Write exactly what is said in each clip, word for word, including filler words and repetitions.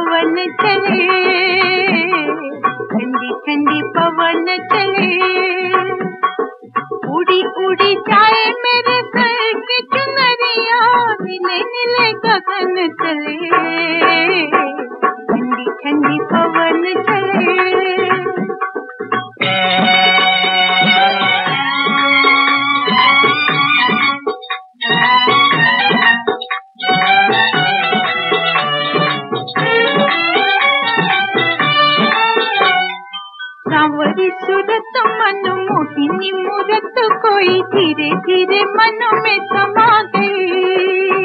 पवन चले, ठंडी ठंडी पवन चले, उड़ी उड़ी जाए मेरे सर की चुनरिया, नीले नीले गगन चले, ठंडी ठंडी पवन चले। सांवरी सूरत मन मोहिनी मूरत कोई धीरे धीरे मन में समा गई,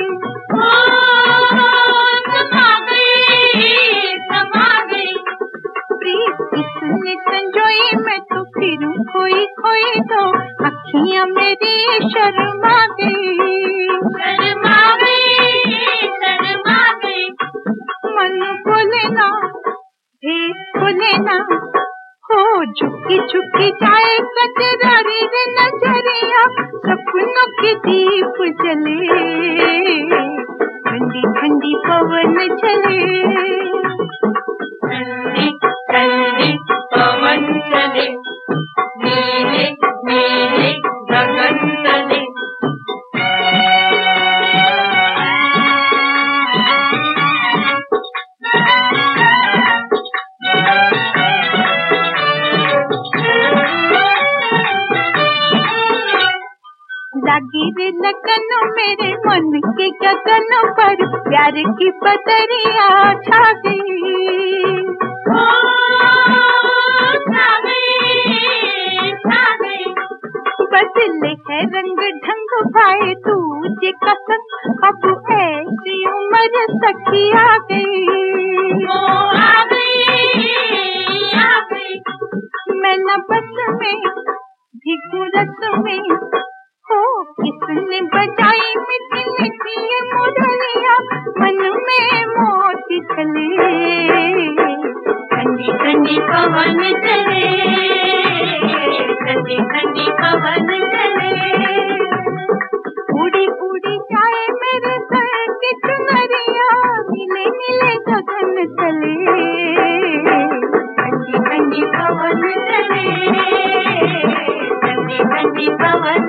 समा गई, समा गई। प्रीत इसने संजोई मैं तो फिरूं खोई खोई तो अखियां मेरी शर्मा गई, शर्मा गई, शर्मा गई। मन बोले ना भेद खोले ना, हो झुकी झुकी जाए कजरारी रे नजरिया, सपनों के दीप जले, ठंडी ठंडी पवन चले, ठंडी ठंडी पवन चले, नीले नीले गगन चले। लागी रे लगन मेरे मन के गगन पर, प्यार की बदरिया छा गई, छा गई, छा गई। बदले है रंग ढंग भाई तुझे कसम, अब ऐसी उम्र सखी आ गई, आ गई, आ गई। मैं न बस में भिगू रस में, हो किसने बजाई मीठी मीठी ये मुरलिया, मन में मौत चले, ठंडी ठंडी पवन चले, ठंडी ठंडी पवन चले, उड़ी उड़ी जाए मेरे सर की चुनरिया, नीले नीले गगन चले, ठंडी ठंडी पवन चले, ठंडी ठंडी पवन